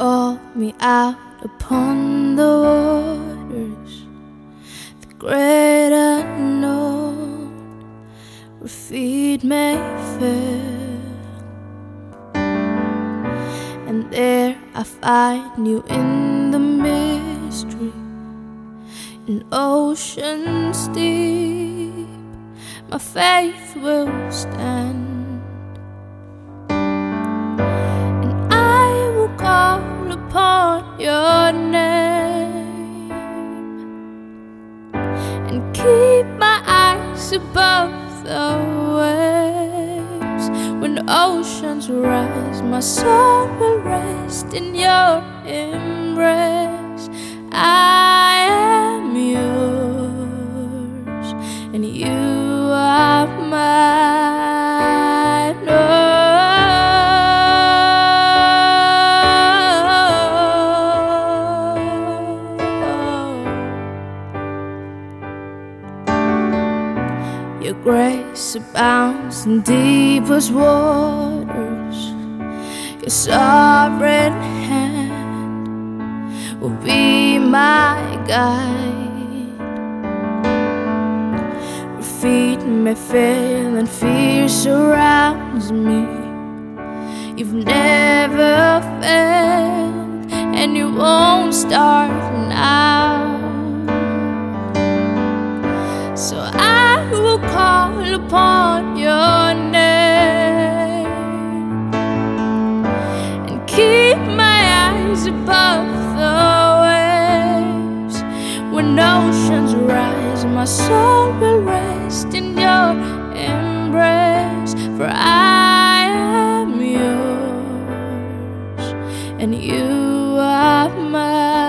call me out upon the waters, the great unknown, where feet may fail. And there I find you in the mystery, in oceans deep, my faith will stand. Call upon your name and keep my eyes above the waves. When oceans rise, my soul will rest in your embrace. I am yours and you are mine. Your grace abounds in deepest waters. Your sovereign hand will be my guide. Where feet may fail and fear surrounds me, you've never failed and you won't start now. So I will call upon your name and keep my eyes above the waves. When oceans rise, my soul will rest in your embrace. For I am yours and you are mine.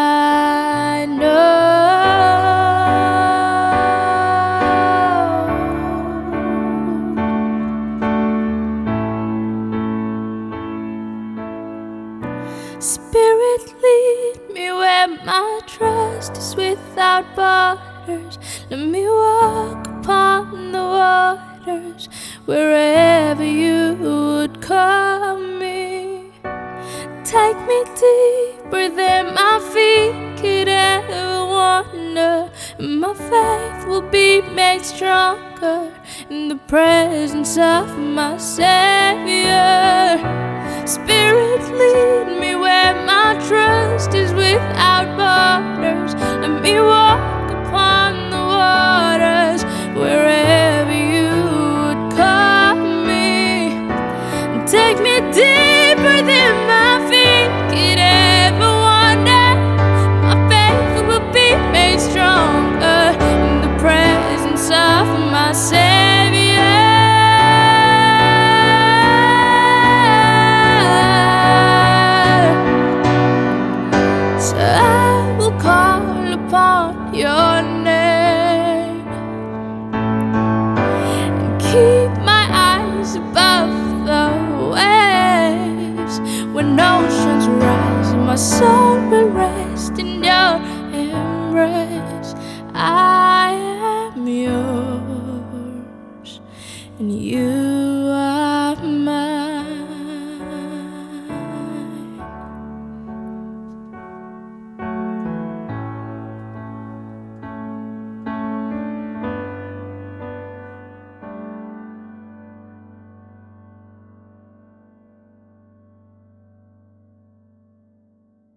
Spirit, lead me where my trust is without borders. Let me walk upon the waters wherever you would call me. Take me deeper than my feet could ever wander, and my faith will be made stronger in the presence of my Savior. Spirit, lead me where my trust is without borders. Let me walk upon the waters wherever you would call me. Take me deeper than my feet could ever wander. My faith will be made stronger in the presence of my Savior. Your name and keep my eyes above the waves. When oceans rise, my soul will rest in your embrace.